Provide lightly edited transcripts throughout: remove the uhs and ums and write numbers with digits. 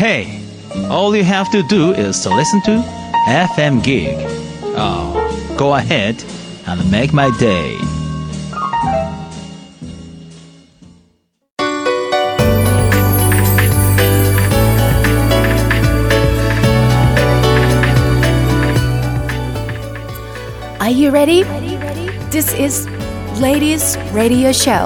Hey, all you have to do is to listen to FM Gig. Oh, go ahead and make my day. Are you ready? This is Ladies Radio Show.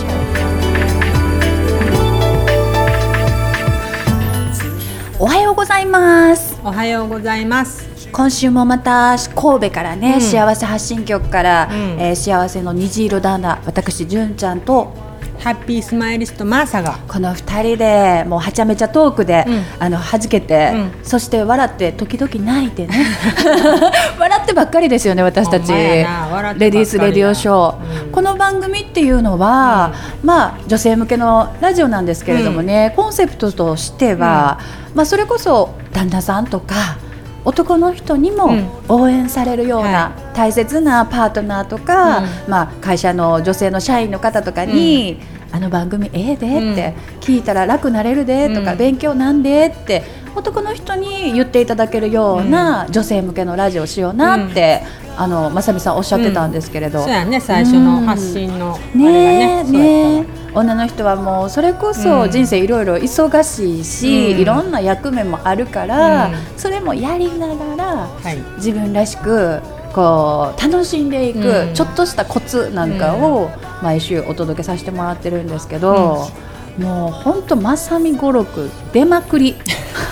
おはようございます。 おはようございます。 今週もまた神戸からね、幸せ発信局から、幸せの虹色旦那、私純ちゃんとハッピースマイリストマーサがこの2人でもうはちゃめちゃトークで、弾けて、そして笑って時々泣いてね笑ってばっかりですよね、私たちレディースレディオショー、この番組っていうのは、まあ女性向けのラジオなんですけれどもね、コンセプトとしては、まあ、それこそ旦那さんとか男の人にも応援されるような大切なパートナーとか、まあ、会社の女性の社員の方とかに、あの番組ええでって聞いたら楽なれるでとか、勉強なんでって男の人に言っていただけるような女性向けのラジオをしようなって、まさみさんおっしゃってたんですけれど、 そうやね、最初の発信のあれがね、女の人はもうそれこそ人生いろいろ忙しいし、いろんな役目もあるから、それもやりながら、自分らしくこう楽しんでいく、ちょっとしたコツなんかを毎週お届けさせてもらってるんですけど、もうほんとまさみ語録出まくり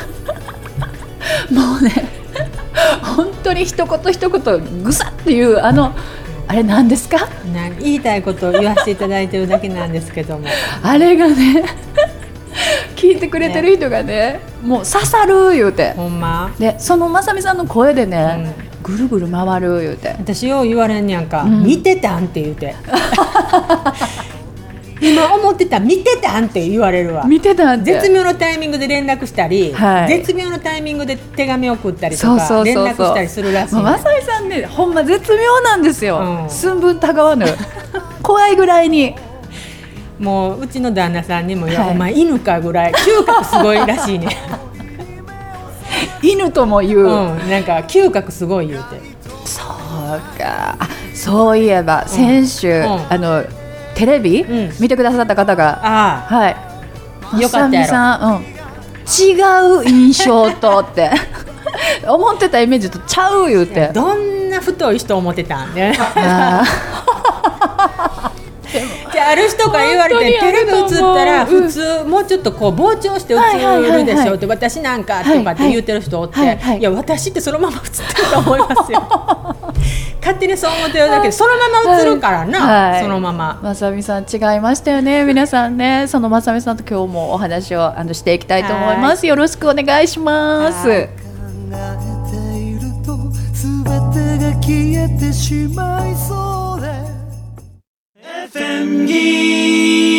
もうね本当に一言一言ぐさっていうあれ何ですか、 言いたいことを言わせていただいてるだけなんですけどもあれがね聞いてくれてる人がね、もう刺さる言うて、 ほんまでそのまさみさんの声でね、ぐるぐる回る言うて、 私よう言われんねやんか、見てたんって言うて今思ってた見てたんって言われるわ。 見てたんって絶妙のタイミングで連絡したり、絶妙のタイミングで手紙を送ったりとか連絡したりするらしい、 まさみさんね、ほんま絶妙なんですよ、寸分たがわぬ怖いぐらいに。 もううちの旦那さんにも、いやお前犬かぐらい嗅覚すごいらしいね犬とも言う、 なんか嗅覚すごい言うて。 そうか、そういえば先週、テレビ、見てくださった方が、はい、 よかったやろ、 まさみさん、違う印象とって思ってたイメージとちゃう言うて、 どんな太い人思ってたんねじゃある人から言われて、テレビ映ったら普通もうちょっとこう膨張して映るでしょって、私なんかとかって言ってる人おって、いや私ってそのまま映ってると思いますよ勝手にそう思ってるだけで、そのまま映るからな、そのまま。 まさみさん違いましたよね、皆さんね。そのまさみさんと今日もお話をしていきたいと思います。よろしくお願いします。考えていると全てが消えてしまいそうで FM Gig。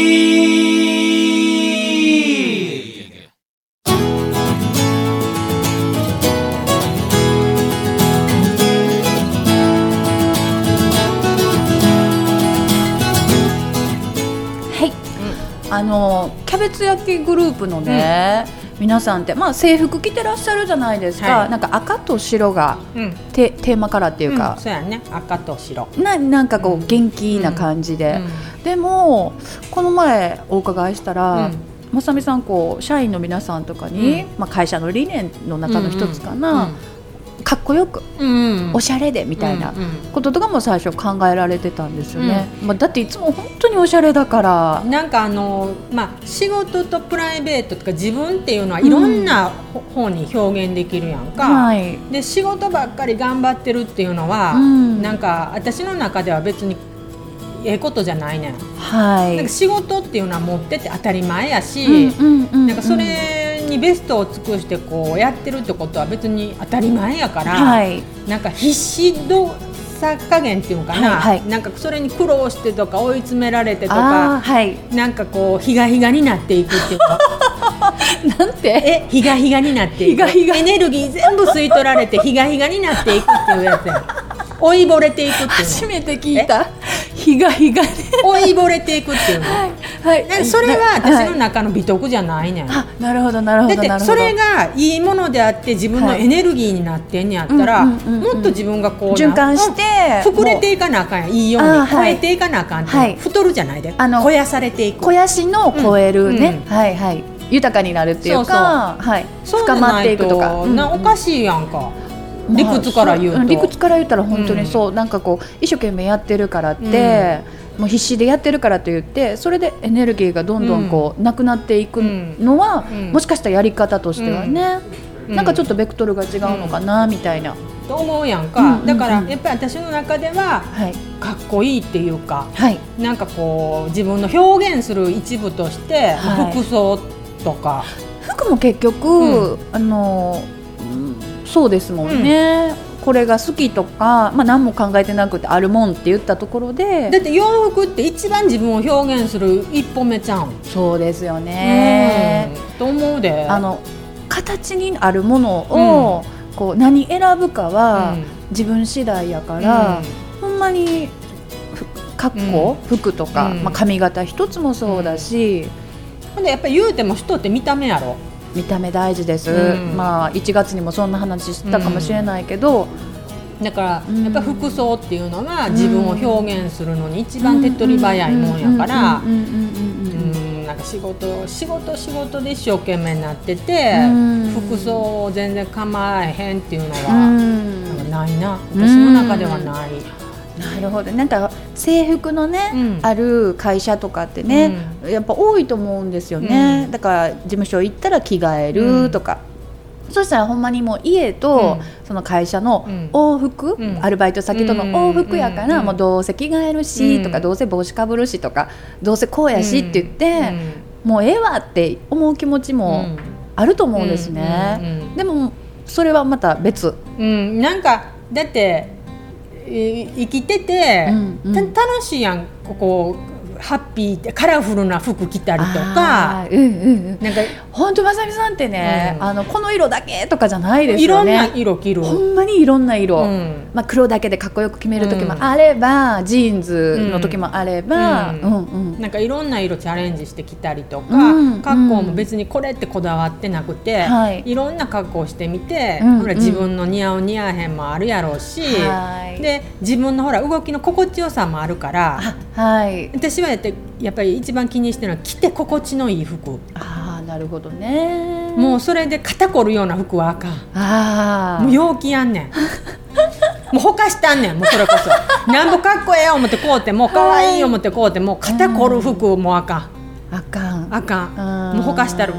キャベツ焼きグループのね、皆さんって、まあ、制服着てらっしゃるじゃないですか、なんか赤と白が、テーマカラーっていうか、 そうやね、赤と白なんかこう元気な感じで、でもこの前お伺いしたら、まさみさんこう社員の皆さんとかに、まあ、会社の理念の中の一つかな、かっこよく、おしゃれでみたいなこととかも最初考えられてたんですよね、まあ、だっていつも本当におしゃれだから、 なんかまあ、仕事とプライベートとか自分っていうのはいろんな方に表現できるやんか、で仕事ばっかり頑張ってるっていうのは、なんか私の中では別にええことじゃないねん、なんか仕事っていうのは持ってて当たり前やし、なんかそれにベストを尽くしてこうやってるってことは別に当たり前やから、なんか必死度さ加減っていうのかな、なんかそれに苦労してとか追い詰められてとか、なんかこうヒガヒガになっていくっていうのなんてヒガヒガになっていく、エネルギー全部吸い取られてヒガヒガになっていくっていうやつや追いぼれていくっていうの初めて聞いた。 日が追いぼれていくっていうの、 はいはい、 それは私の中の美徳じゃないねん、 あ、なるほどなるほど。 だってそれがいいものであって自分のエネルギーになってんやったら、もっと自分がこう循環して膨れていかなあかんやん、いいように超えていかなあかんって、はい、太るじゃないで、肥やされていく、 肥やしの超えるね、はいはい、豊かになるっていうか、はい、深まっていくとか、 おかしいやんか、理屈から言うと、 理屈から言ったら本当にそう、なんかこう一生懸命やってるからって、もう必死でやってるからと言ってそれでエネルギーがどんどんこうなくなっていくのは、もしかしたらやり方としてはね、なんかちょっとベクトルが違うのかなみたいな、 と思うやんか、だからやっぱり私の中では、かっこいいっていうか、なんかこう自分の表現する一部として、服装とか服も結局、そうですもんね、これが好きとか、何も考えてなくてあるもんって言ったところで、 だって洋服って一番自分を表現する一歩目ちゃうん。 そうですよね、 と思うで、 形にあるものを、こう何選ぶかは自分次第やから、ほんまに格好、服とか、髪型一つもそうだし、 ほんでやっぱり言うても人って見た目やろ。 見た目大事です、1月にもそんな話したかもしれないけど、 だからやっぱ服装っていうのが自分を表現するのに一番手っ取り早いもんやから、なんか仕事で一生懸命になってて、服装を全然構えへんっていうのはなんかないな、私の中ではない。 なるほど、なんか制服のね、ある会社とかってね、やっぱ多いと思うんですよね、だから事務所行ったら着替えるとか、そしたらほんまにもう家とその会社の往復、アルバイト先との往復やから、もうどうせ着替えるしとか、どうせ帽子かぶるしとか、どうせこうやしって言って、もうええわって思う気持ちもあると思うんですね、でもそれはまた別、 なんかだって生きてて、楽しいやん、こうハッピーってカラフルな服着たりとか、 なんか本当まさみさんってね、この色だけとかじゃないですよね。 いろんな色着る、 ほんまにいろんな色、黒だけでかっこよく決める時もあれば、ジーンズの時もあれば、 なんかいろんな色チャレンジしてきたりとか、格好も別にこれってこだわってなくて、いろんな格好をしてみて、ほら自分の似合う似合わへんもあるやろうし、で自分のほら動きの心地よさもあるから、私はやっぱり一番気にしてるのは着て心地のいい服。 なるほどね。 もうそれで肩こるような服はあかん。もう陽気やんねんもうほかしたんねん、もうそれこそなんぼかっこええ思ってこうてもかわいい思ってこうても肩こる服もあかん、もうほかしたる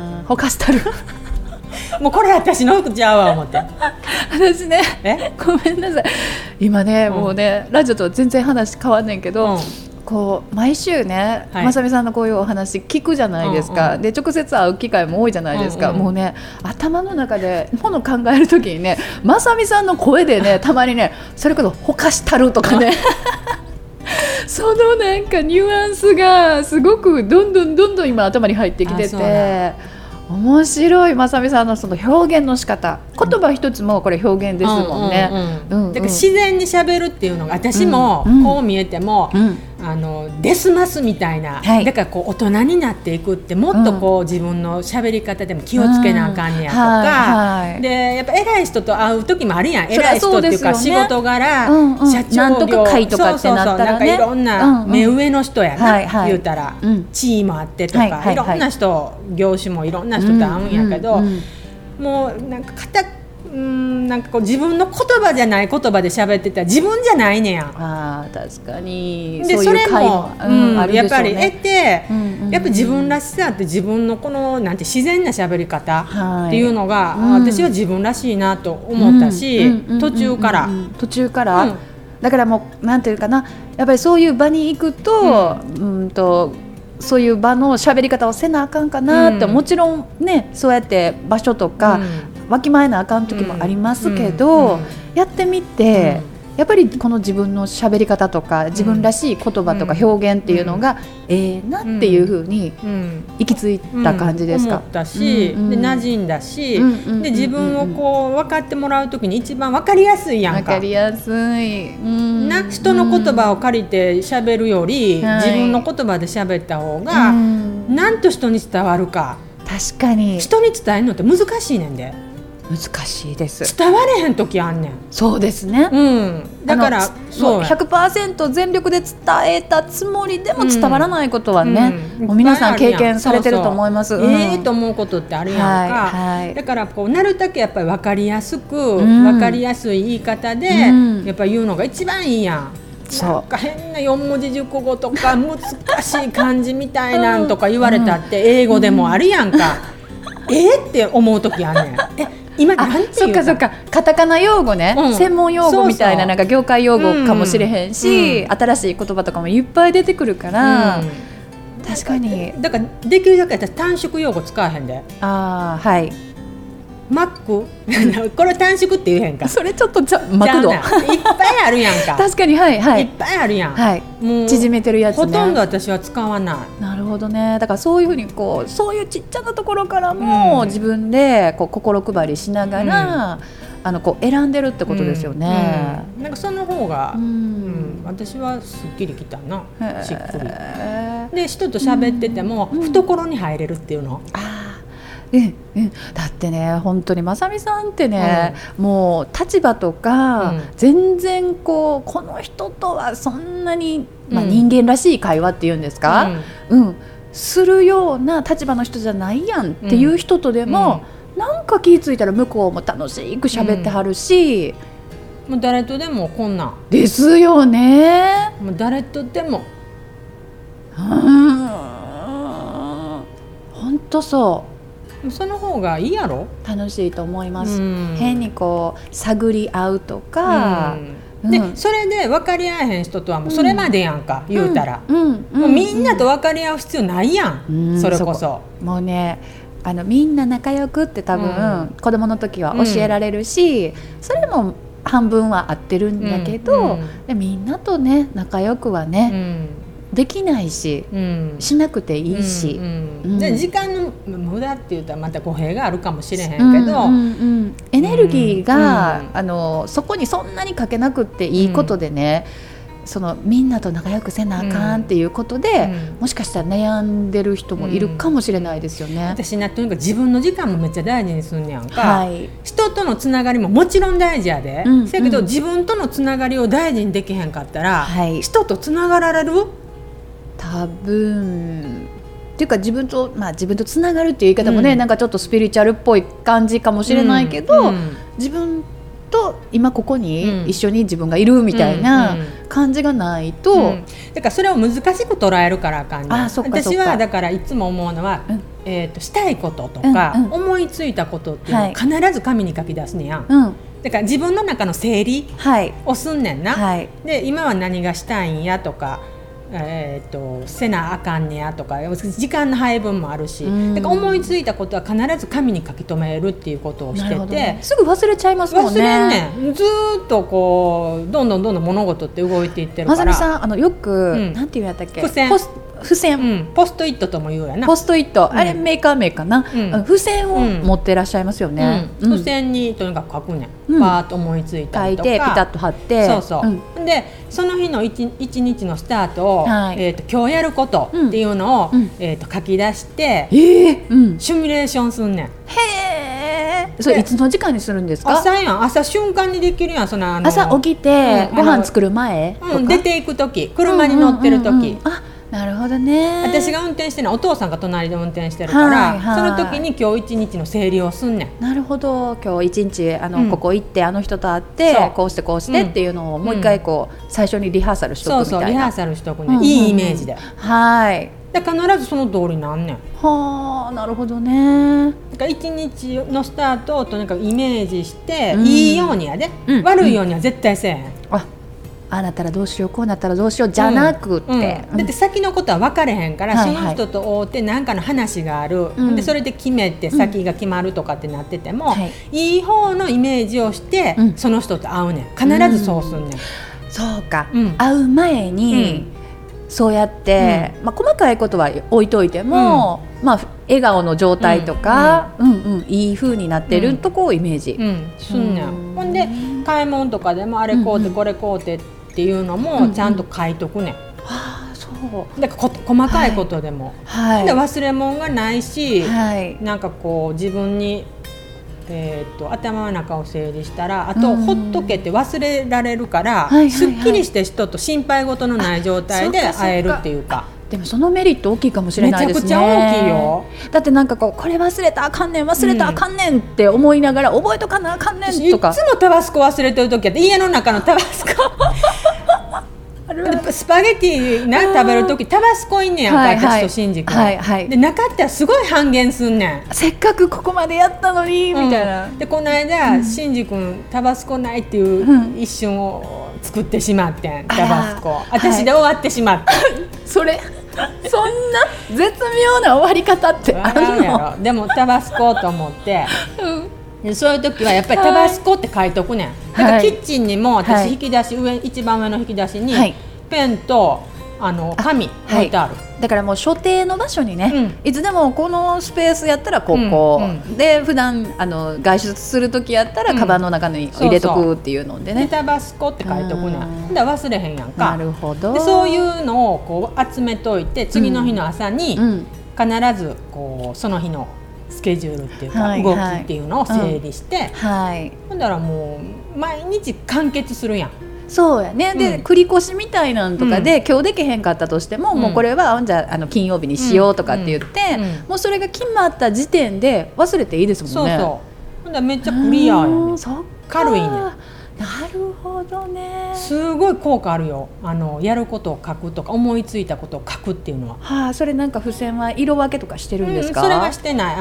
もうこれ私の服ちゃうわ思って私ね、ごめんなさい今ね、もうねラジオと全然話変わんねんけど、こう毎週ね、まさみさんのこういうお話聞くじゃないですか、で直接会う機会も多いじゃないですか、もうね頭の中でもの考えるときにね、まさみさんの声でねたまにねそれこそほかしたるとかねそのなんかニュアンスがすごくどんどん今頭に入ってきてて、面白いまさみさんのその表現の仕方、言葉一つもこれ表現ですもんね。 だから自然に喋るっていうのが私もこう見えても、デスマスみたいな、だからこう大人になっていくってもっとこう自分の喋り方でも気をつけなあかんねやとか、でやっぱ偉い人と会う時もあるやん、偉い人っていうか仕事柄、社長業、なんかいろんな目上の人やな、言うたら地位もあってとか、いろんな人、業種もいろんな人と会うんやけど、もうなんかなんかこう自分の言葉じゃない言葉で喋ってたら自分じゃないねや。 確かにでそれもやっぱり得て、やっぱ自分らしさって自分のこのなんて自然な喋り方っていうのが、私は自分らしいなと思ったし、途中から、だからもうなんていうかな、 やっぱりそういう場に行くと、そういう場の喋り方をせなあかんかなって、もちろんねそうやって場所とか、わきまえなあかん時もありますけど、やってみて、 やっぱりこの自分の喋り方とか自分らしい言葉とか表現っていうのがなっていう風に行き着いた感じですか？ 思ったし、で馴染んだし、で自分をこう分かってもらうときに一番分かりやすいやんか。 分かりやすい、 人の言葉を借りて喋るより、自分の言葉で喋った方がなんと人に伝わるか。 確かに人に伝えるのって難しいねんで。 難しいです。 伝われへん時あんねん。 そうですね、 だからそう 100% 全力で伝えたつもりでも伝わらないことはね、もう皆さん経験されてると思います。 と思うことってあるやんか、だからこうなるだけやっぱり分かりやすく、分かりやすい言い方で、やっぱり言うのが一番いいやん。なんか変な4文字熟語とか難しい漢字みたいなんとか言われたって英語でもあるやんか、って思う時あんねん。今なんていうか、 そっかカタカナ用語ね、専門用語みたいな、なんか業界用語かもしれへんし、新しい言葉とかもいっぱい出てくるから、確かにだからできるだけ私短縮用語使わへんで。 はいマックこれ短縮って言えへんか。 それちょっとマクドいっぱいあるやんか。 確かに、いっぱいあるやん、 もう縮めてるやつね。 ほとんど私は使わない。 なるほどね。だからそういうふうにこうそういうちっちゃなところからも、自分でこう心配りしながら、こう選んでるってことですよね。 なんかその方が、私はすっきりきたな、しっくりで人と喋ってても、懐に入れるっていうの。 だってね、本当にまさみさんってね、もう立場とか、全然この人とはそんなに、人間らしい会話っていうんですか、するような立場の人じゃないやんっていう人とでも、なんか気ぃついたら向こうも楽しく喋ってはるし、 もう誰とでもこんなんですよね。 もう誰とでも、 本当そうその方がいいやろ。 楽しいと思います。変にこう探り合うとか、 でそれで分かり合えへん人とはもうそれまでやんか、言うたら、もうみんなと分かり合う必要ないやん、それこそ。もうね、 みんな仲良くって多分、子供の時は教えられるし、それも半分は合ってるんだけど、でみんなとね仲良くはね、できないし、しなくていいし、 で時間の無駄って言ったらまた語弊があるかもしれへんけど、 エネルギーが、そこにそんなにかけなくっていいことでね、みんなと仲良くせなあかんっていうことで、もしかしたら悩んでる人もいるかもしれないですよね。 私とにかく自分の時間もめっちゃ大事にすんねやんか、人とのつながりももちろん大事やで、せやけど自分とのつながりを大事にできへんかったら、人とつながられる？ 多分っていうか自分とつながるっていう言い方もね、なんかちょっとスピリチュアルっぽい感じかもしれないけど、自分と今ここに一緒に自分がいるみたいな感じがないと、 だからそれを難しく捉えるからあかんねん。私はだからいつも思うのは、したいこととか、思いついたことっていうのを必ず紙に書き出すねやん、だから自分の中の整理をすんねんな、で今は何がしたいんやとか、せなあかんねやとか、時間の配分もあるし、だから思いついたことは必ず紙に書き留めるっていうことをしてて、 すぐ忘れちゃいますもんね。 忘れんねん。ずっとこうどんどん物事って動いていってるから。 まさみさんよく、なんていうんやったっけ、付箋、 ポストイットとも言うやな。 ポストイット、あれメーカー名かな、付箋を持ってらっしゃいますよね。 付箋にとにかく書くねん、パーッと思いついたりとか書いてピタッと貼って、 でその日の一日のスタートを、今日やることっていうのを、書き出して、シミュレーションすんねん。へえ。それいつの時間にするんですか？ 朝やん。朝瞬間にできるやん。 朝起きて、ご飯作る前とか、 出ていく時、車に乗ってる時、 なるほどね。 私が運転してるのはお父さんが隣で運転してるから、その時に今日一日の整理をすんねん。 なるほど。今日一日ここ行って人と会ってこうしてこうしてっていうのをもう一回最初にリハーサルしとくみたいな。 リハーサルしとくね、いいイメージで。で必ずその通りなんねん。 はあ、なるほどね。 だから一日のスタートをとにかくイメージして、いいようにやで、悪いようには絶対せえへん。 あなったらどうしようこうなったらどうしようじゃなくて、 だって先のことは分かれへんから、その人と会って何かの話がある、でそれで決めて先が決まるとかってなってても、いい方のイメージをして、その人と会うねん。必ずそうすんねん。 そうか、会う前に、そうやって、細かいことは置いといても、笑顔の状態とか、いい風になってるとこをイメージすんねん。ほんで買い物とかでもあれこうてこれこうてっていうのもちゃんと書いとくねん。そうだから細かいことでも、で忘れ物がないし、なんかこう自分に頭の中を整理したら、あとほっとけて忘れられるから、すっきりして人と心配事のない状態で会えるっていうか。 でもそのメリット大きいかもしれないですね。 めちゃくちゃ大きいよ。 だってなんかこれ忘れたらあかんねん忘れたらあかんねんって思いながら、覚えとかなあかんねんとか。 いつもタバスコ忘れてる時は家の中のタバスコスパゲティ食べる時タバスコいんねやんか、私と新宿でなかったらすごい半減すんねん。せっかくここまでやったのにみたいな。 でこの間新宿タバスコないっていう一瞬を作ってしまってん、タバスコ私で終わってしまって、 そんな絶妙な終わり方ってあるの？ でもタバスコと思って、でそういう時はやっぱりタバスコって書いとくねん。だからキッチンにも私引き出し、一番上の引き出しにペンと紙置いてある。 だからもう所定の場所にね、いつでもこのスペースやったらここ、で普段外出する時やったらカバンの中に入れとくっていうのでね。 でタバスコって書いとくねん。で忘れへんやんか。 なるほど。 でそういうのをこう集めといて、次の日の朝に必ずこうその日のスケジュールっていうか動きっていうのを整理して、ほんだらもう毎日完結するやん。 そうやね。で繰り越しみたいなんとかで、今日できへんかったとしても、もうこれはじゃあ金曜日にしようとかって言って、もうそれが決まった時点で忘れていいですもんね。ほんだらめっちゃクリアやね。軽いね。なるほどね。 すごい効果あるよ。やることを書くとか思いついたことを書くっていうのは。 それなんか付箋は色分けとかしてるんですか？ それはしてない。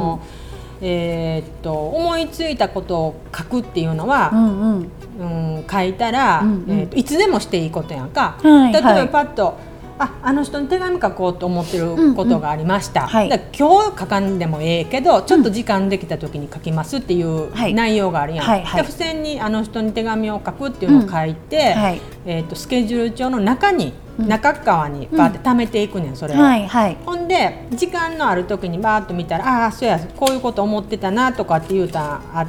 思いついたことを書くっていうのは、書いたら、いつでもしていいことやんか。例えばパッとあの人に手紙書こうと思ってることがありました、だから今日書かんでもええけどちょっと時間できた時に書きますっていう内容があるやん、で付箋にあの人に手紙を書くっていうのを書いて、スケジュール帳の中側にバーって貯めていくねん、それを、ほんで時間のある時にバーッと見たらそうやこういうこと思ってたなとかっていうたあって、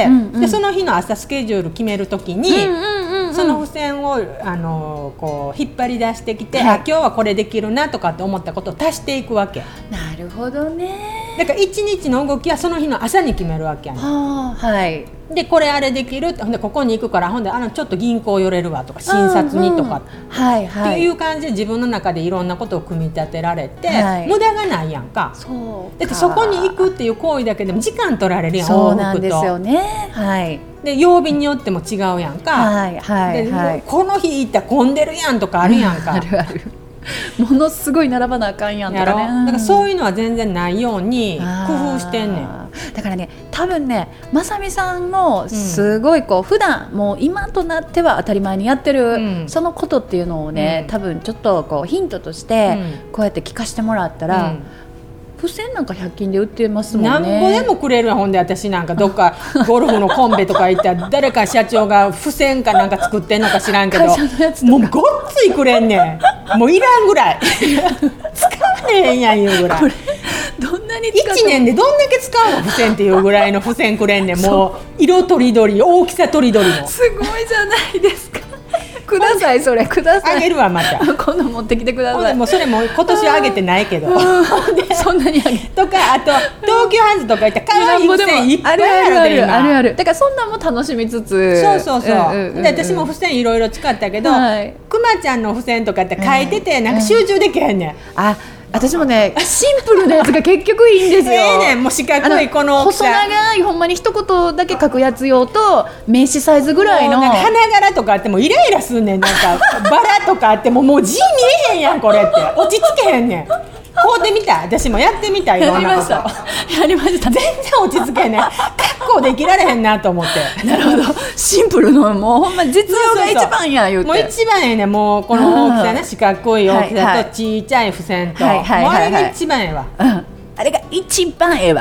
でその日の朝スケジュール決める時に、その付箋をこう引っ張り出してきて、今日はこれできるなとかって思ったことを足していくわけ。 なるほどね。 だから一日の動きはその日の朝に決めるわけやね。でこれあれできるって、ほんでここに行くからほんでちょっと銀行寄れるわとか診察にとかっていう感じで自分の中でいろんなことを組み立てられて、無駄がないやんか。だってそこに行くっていう行為だけでも時間取られるやん。 そうなんですよね。 で曜日によっても違うやんか。でこの日行ったら混んでるやんとかあるやんか。 あるある。ものすごい並ばなあかんやんとかね。 だからそういうのは全然ないように工夫してんねん。 だからね、多分ね、まさみさんもすごい普段もう今となっては当たり前にやってる、そのことっていうのをね、多分ちょっとヒントとしてこうやって聞かせてもらったら、付箋なんか100均で売ってますもんね。 何個でもくれる。ほんで私なんかどっかゴルフのコンペとか行ったら誰か社長が付箋かなんか作ってんのか知らんけど、もうごっついくれんねん。もういらんぐらい使わねえんやんいうぐらい。 どんなに使う 1年でどんだけ使うの付箋っていうぐらいの付箋くれんねん。もう色とりどり、大きさとりどりの。 すごいじゃないですか。ください、それください。 あげるわまた。 今度持ってきてください。 もうそれも今年はあげてないけど。 そんなにあげとか、あと東急ハンズとか行ったら可愛い付箋いっぱいあるで今。 ある。だからそんなも楽しみつつ。 そう。で私も付箋いろいろ使ったけど、くまちゃんの付箋とかって書いててなんか集中できへんねん。 私もね、シンプルなやつが結局いいんですよ。 もう四角いこの細長いほんまに一言だけ書くやつ用と名刺サイズぐらいの。 なんか花柄とかあってもイライラすんねん。なんかバラとかあってももう字見えへんやんこれって落ち着けへんねん。こうでみたい。私もやってみたい。 やりました。 全然落ち着けへんねん。かっ構できられへんなと思ってなるほど、シンプルのもうほんま実用が一番や言うて、 もう一番やね、もうこの大きさね、四角い大きさとちっちゃい付箋と、もうあれが一番ええわ、 あれが一番ええわ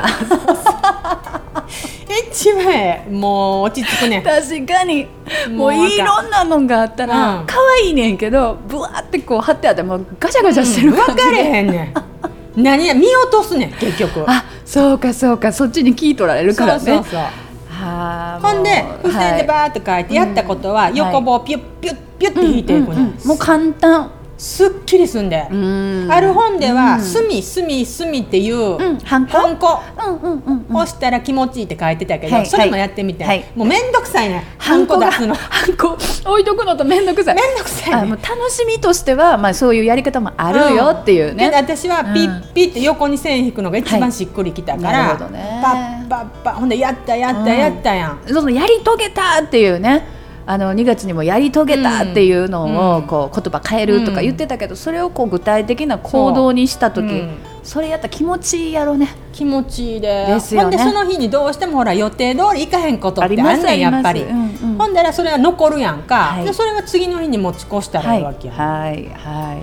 一番ええ、もう落ち着くね。 確かにもういろんなのがあったら可愛いねんけど、ブワーってこう貼ってあってもうガチャガチャしてる感じで、 分かれへんねん何や見落とすねん結局。 あ、そうかそうか、そっちに聞い取られるからね。 そうほんで付箋でバーって書いて、やったことは横棒ピュッピュッピュッって引いていくねん、 もう簡単、 すっきりすんで、ある本では隅隅隅っていうハンコ押したら気持ちいいって書いてたけど、それもやってみて、もうめんどくさいね、ハンコ出すの、 ハンコ置いとくのとめんどくさい、 めんどくさいね。 もう楽しみとしては、まあ、そういうやり方もあるよっていうね。 で私はピッピッって横に線引くのが一番しっくりきたから、パッパッパッ、ほんでやったやったやったやん、 そのやり遂げたっていうね、2月にもやり遂げたっていうのをこう言葉変えるとか言ってたけど、それをこう具体的な行動にした時、それやったら気持ちいいやろね。 気持ちいいですよね。 ほんでその日にどうしてもほら予定通り行かへんことってあんねんやっぱり、ほんだらそれは残るやんか、でそれは次の日に持ち越したらいいわけやん。はいはい、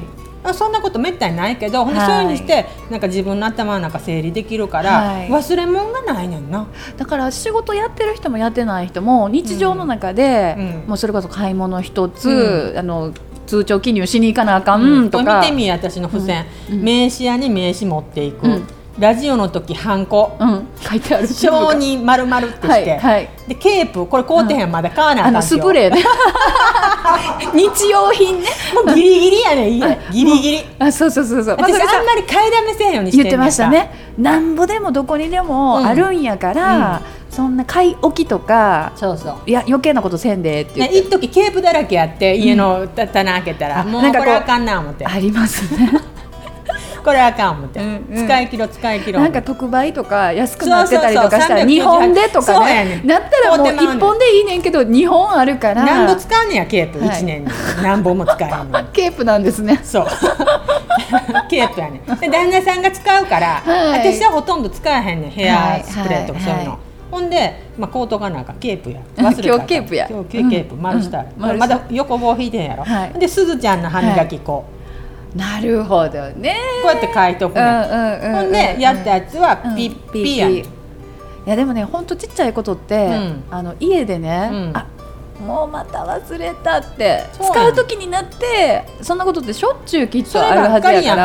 そんなことめったにないけど、ほんでそういう風にしてなんか自分の頭の中整理できるから、忘れ物がないねんな。 だから仕事やってる人もやってない人も日常の中で、もうそれこそ買い物一つ、通帳記入しに行かなあかんとか、 見てみ、私の付箋、名刺屋に名刺持っていく、ラジオの時ハンコ、 書いてある、 承認丸々ってして、でケープ、これ買うてへん、まだ買わなあかんよ、 スプレーね日用品ね、 もうギリギリやね、いいね、ギリギリ、 そうそうそうそう、 私あんまり買いだめせんようにしてんねんか。 言ってましたね、なんぼでもどこにでもあるんやから、そんな買い置きとか、いや余計なことせんでって言って、 一時ケープだらけやって、家の棚開けたら、もうこれあかんな思って、 ありますねこれあかん思って、使い切ろ使い切ろ、 なんか特売とか安くなってたりとかしたら2本でとかね、なったらもう1本でいいねんけど2本あるから、 何本使うねやケープ、1年に何本も使えるのケープなんですね。 そうケープやねん。で旦那さんが使うから、私はほとんど使えへんねん、ヘアスプレーとかそういうの、ほんで、コートがなんかケープや、 今日ケープや、 今日ケープ丸した、まだ横棒引いてんやろ、で、すずちゃんの歯磨き粉、 なるほどね、 こうやって書いとくね、ほんでやったやつはピッピーやねん。いやでもね、ほんとちっちゃいことって、家でね、もうまた忘れたって使う時になって、そんなことってしょっちゅうきっとあるはずやから、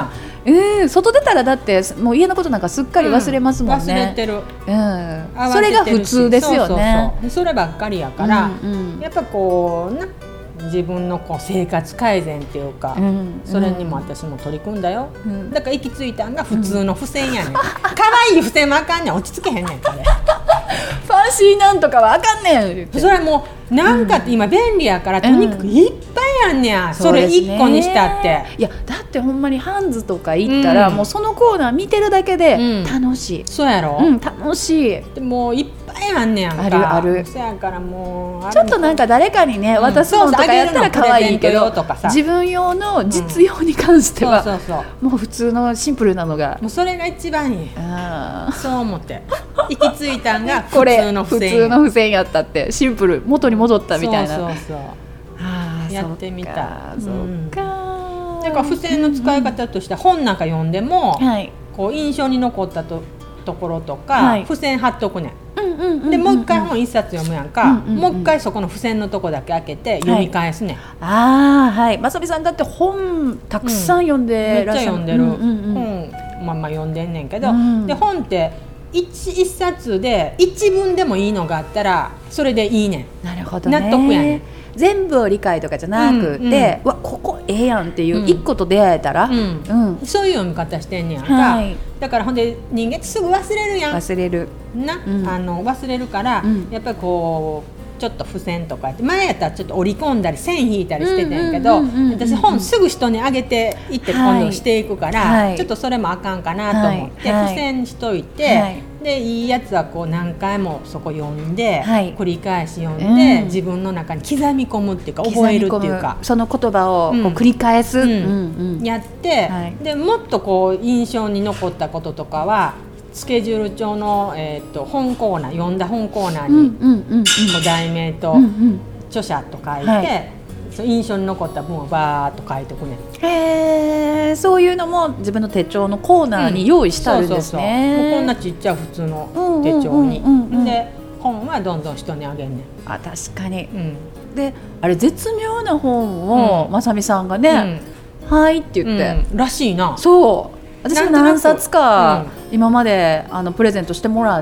外出たらだってもう家のことなんかすっかり忘れますもんね、 忘れてる、 それが普通ですよね。 そればっかりやから、やっぱこうな、自分のこう生活改善っていうか、それにも私も取り組んだよ、だから行き着いたんが普通の付箋やねん、可愛い付箋もあかんねん、落ち着けへんねんこれファンシーなんとかはあかんねん、 それはもうなんか今便利やから、とにかくいっぱいあんねや、それ1個にしたって。 いやだってほんまにハンズとか行ったら、もうそのコーナー見てるだけで楽しい、 そうやろ、 楽しい、 でもういっぱいあんねやんか、 あるある、 そやからもうちょっとなんか誰かにね渡すのとかやったら可愛いけど、自分用の実用に関してはもう普通のシンプルなのが、 もうそれが一番いい、そう思って行き着いたんがこれ普通の付箋やったって、シンプル、元に戻ったみたいな、 そうやってみた。 そうか、 なんか付箋の使い方として本なんか読んでも、こう印象に残ったところとか、付箋貼っとくねん、でもう一回本一冊読むやんか、もう一回そこの付箋のとこだけ開けて読み返すねん。 まさみさんだって本たくさん読んでらっしゃる、 めっちゃ読んでる、本読んでんねんけど、で本って一冊で一文でもいいのがあったらそれでいいねん。 なるほどね、 納得やねん。 全部を理解とかじゃなくて、わここええやんっていう一個と出会えたら、 そういう読み方してんねやんか、だからほんで人間ってすぐ忘れるやん、 忘れるな、忘れるから、やっぱりこうちょっと付箋とか前やったらちょっと折り込んだり線引いたりしててんけど、私本すぐ人にあげていって今度していくから、ちょっとそれもあかんかなと思って、付箋しといて、でいいやつはこう何回もそこ読んで、繰り返し読んで、自分の中に刻み込むっていうか覚えるっていうか、 その言葉をこう繰り返す、 やって、でもっとこう印象に残ったこととかはスケジュール帳の、本コーナー、読んだ本コーナーに題名と著者と書いて、印象に残った文をバーっと書いておくね。 そういうのも自分の手帳のコーナーに用意してあるんですね。 もうこんなちっちゃい普通の手帳に、で本はどんどん人にあげんねん。 確かに、であれ絶妙な本をまさみさんがね、はいって言って、 らしいな。 そう私も何冊か今までプレゼントしてもらって、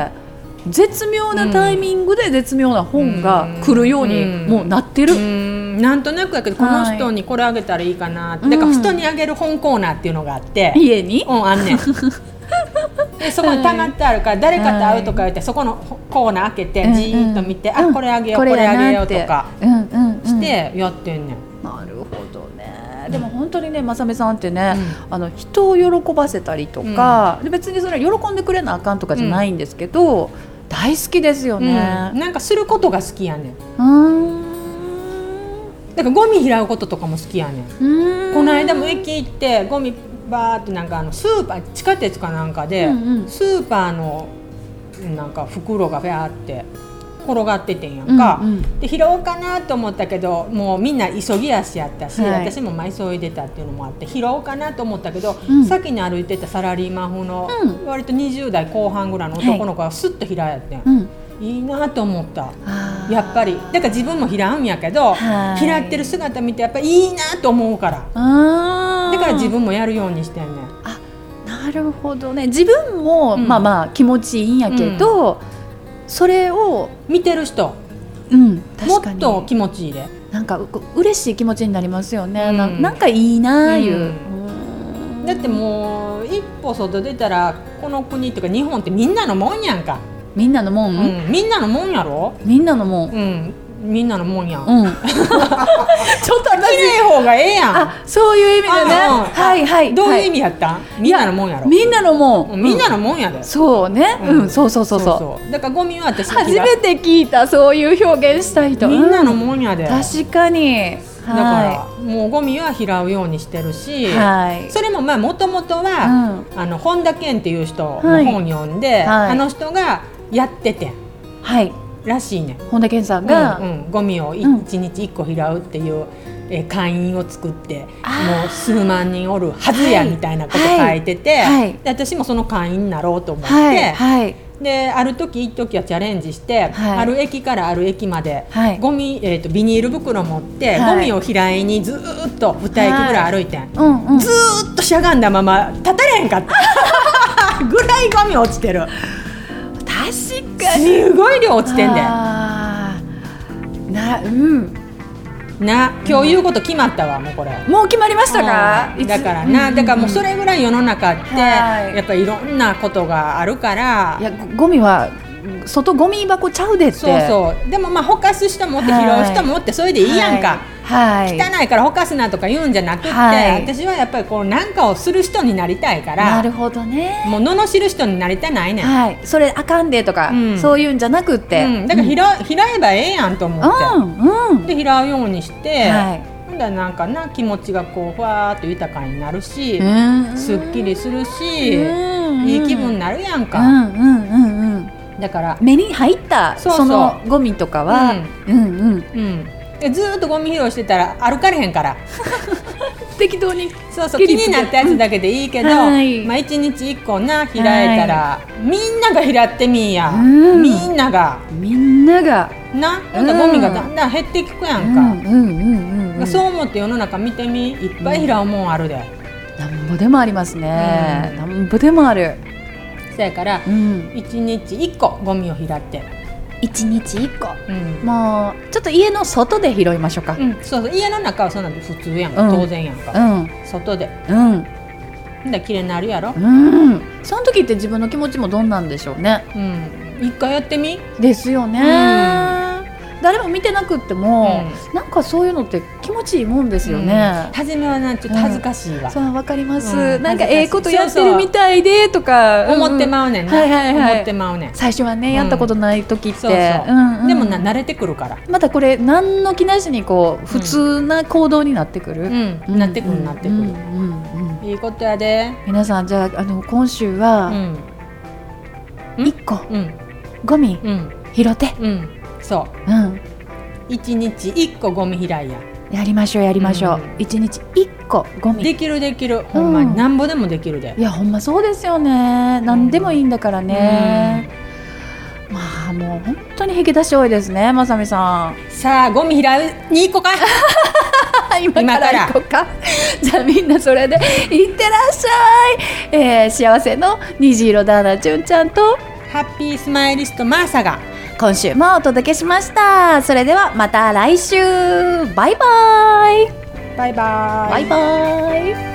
絶妙なタイミングで絶妙な本が来るようにもうなってる。 なんとなくやけどこの人にこれあげたらいいかなって、だから人にあげる本コーナーっていうのがあって、 家にあんねん。でそこに溜まってあるから誰かと会うとか言って、そこのコーナー開けてじーっと見て、これあげようこれあげようとかしてやってんねん。 なるほどね。でも本当にね、まさみさんってね、人を喜ばせたりとか、別にそれは喜んでくれなあかんとかじゃないんですけど、大好きですよね。 なんかすることが好きやねん。だからゴミ拾うこととかも好きやねん。この間も駅行ってゴミバーってなんかスーパー地下鉄かなんかで、スーパーのなんか袋がバーって転がっててんやんか、で拾おうかなと思ったけどもうみんな急ぎ足やったし、私も急いでたっていうのもあって拾おうかなと思ったけど、先に歩いてたサラリーマン風の、割と20代後半ぐらいの男の子がスッと拾やってん、いいなと思った。やっぱりだから自分も拾うんやけど、拾ってる姿見てやっぱりいいなと思うから、だから自分もやるようにしてんねん。 なるほどね。自分も、まあまあ気持ちいいんやけど、それを見てる人、もっと気持ちいいで、 なんか嬉しい気持ちになりますよね。なんかいいないう、 だってもう一歩外出たらこの国とか日本ってみんなのもんやんか。 みんなのもん、 みんなのもんやろ。 みんなのもん、 みんなのもんやん。 ちょっと綺麗方がええやん。 そういう意味でね。はいはい。 どういう意味やったん？みんなのもんやろ。 みんなのもん。 みんなのもんやで。 そうね。そうそうそうそう。 だからゴミは私初めて聞いた、そういう表現した人。 みんなのもんやで。 確かに。 だからもうゴミは拾うようにしてるし、それもまあもともとは本田健っていう人の本読んで、あの人がやってて。はい。らしいね。 本田健さんが、 ゴミを1日1個拾うっていう会員を作って、もう数万人おるはずやみたいなこと書いてて、で私もその会員になろうと思って、である時一時はチャレンジして、ある駅からある駅まで、ゴミ、ビニール袋持って、ゴミを拾いにずっと2駅ぐらい歩いてん、ずっとしゃがんだまま立たれへんかったぐらいゴミ落ちてる。 確かにすごい量落ちてんで今日言うこと決まったわ。もうこれもう決まりましたか？ だからな、だからもうそれぐらい世の中ってやっぱりいろんなことがあるから、 いやゴミは外ゴミ箱ちゃうでって。 そうでもまあほかす人もおって拾う人もおって、それでいいやんか。汚いからほかすなとか言うんじゃなくって、私はやっぱりこう何かをする人になりたいから。 なるほどね。 もう罵る人になりたないねん。 それあかんでとか、そういうんじゃなくって、 だから拾えばええやんと思って、で拾うようにして、なんかな気持ちがこうふわーっと豊かになるし、すっきりするし、いい気分になるやんか。だから目に入ったそのゴミとかは、 でずーっとゴミ拾いしてたら歩かれへんから適当に気になったやつだけでいいけど、まあ1日1個な拾えたら、みんなが拾ってみーや、みんながな、ゴミがだんだん減っていくやんか。そう思って世の中見てみ、いっぱい拾うもんあるで。 なんぼでもありますね。なんぼでもある。 そやから1日1個ゴミを拾って、 1日1個、もうちょっと家の外で拾いましょうか。 そう家の中はそんなんで普通やんか、当然やんか、外でだ綺麗になるやろ。 その時って自分の気持ちもどんなんでしょうね。 一回やってみですよね。誰も見てなくっても、なんかそういうのって気持ちいいもんですよね。 初めはちょっと恥ずかしいわ。 そうわかります。なんかええことやってるみたいでとか思ってまうねんな。思ってまうねん。 最初はね、やったことない時って。 でも慣れてくるから。 またこれ何の気なしにこう普通な行動になってくる。 なってくる。いいことやで。 皆さんじゃあ今週は 1個、ゴミ、拾って、 そう、1日1個ゴミ拾いや。 やりましょう1日1個ゴミ。 できる、ほんまになんぼでもできるで。 いやほんまそうですよね。なんでもいいんだからね。まあもう本当に引き出し多いですね、まさみさん。 さあゴミ拾いに行こうか今から行こうか。じゃあみんなそれでいってらっしゃい。幸せの虹色ダーナチュンちゃんとハッピースマイリストマーサが今週もお届けしました。それではまた来週。バイバイ。 バイバイ。 バイバイ。